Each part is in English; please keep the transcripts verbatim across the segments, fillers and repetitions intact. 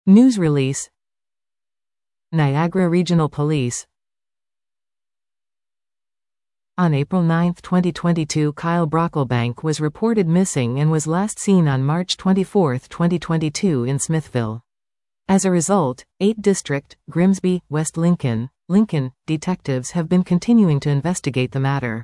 News release. Niagara Regional Police. On April ninth twenty twenty-two, Kyle Brocklebank was reported missing and was last seen on March twenty-fourth twenty twenty-two in Smithville. As a result, eight District, Grimsby, West Lincoln, Lincoln, detectives have been continuing to investigate the matter.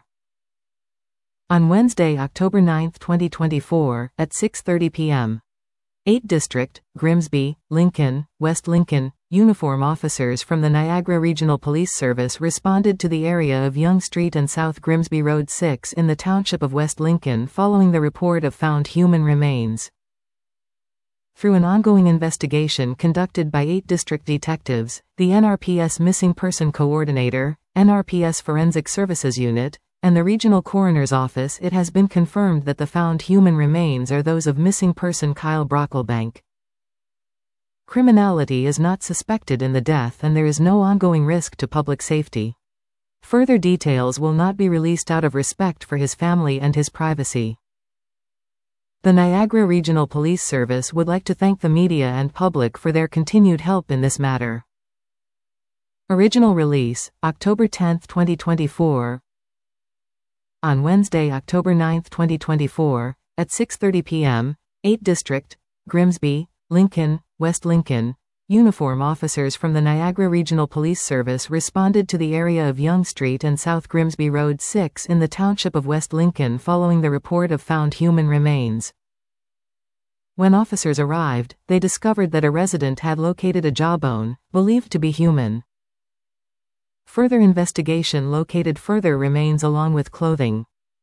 On Wednesday, October ninth twenty twenty-four, at six thirty p m, eight District, Grimsby, Lincoln, West Lincoln, uniform officers from the Niagara Regional Police Service responded to the area of Yonge Street and South Grimsby Road six in the township of West Lincoln following the report of found human remains. Through an ongoing investigation conducted by eight district detectives, the N R P S Missing Person Coordinator, N R P S Forensic Services Unit, and the Regional Coroner's Office, it has been confirmed that the found human remains are those of missing person Kyle Brocklebank. Criminality is not suspected in the death and there is no ongoing risk to public safety. Further details will not be released out of respect for his family and his privacy. The Niagara Regional Police Service would like to thank the media and public for their continued help in this matter. Original release, October tenth twenty twenty-four. On Wednesday, October ninth twenty twenty-four, at six thirty p m, eight District, Grimsby, Lincoln, West Lincoln, uniform officers from the Niagara Regional Police Service responded to the area of Yonge Street and South Grimsby Road six in the township of West Lincoln following the report of found human remains. When officers arrived, they discovered that a resident had located a jawbone, believed to be human. Further investigation located further remains along with clothing.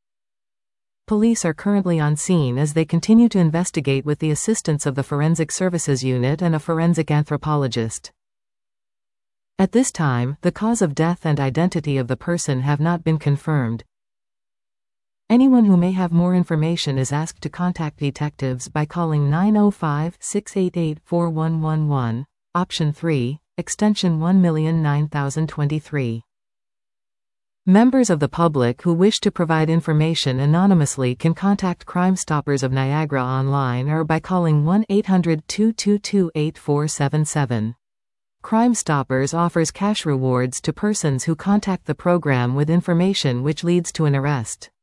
Police are currently on scene as they continue to investigate with the assistance of the Forensic Services Unit and a forensic anthropologist. At this time, the cause of death and identity of the person have not been confirmed. Anyone who may have more information is asked to contact detectives by calling nine oh five, six eight eight, four one one one, option three, extension one nine thousand twenty-three. Members of the public who wish to provide information anonymously can contact Crime Stoppers of Niagara online or by calling one eight hundred, two two two, eight four seven seven. Crime Stoppers offers cash rewards to persons who contact the program with information which leads to an arrest.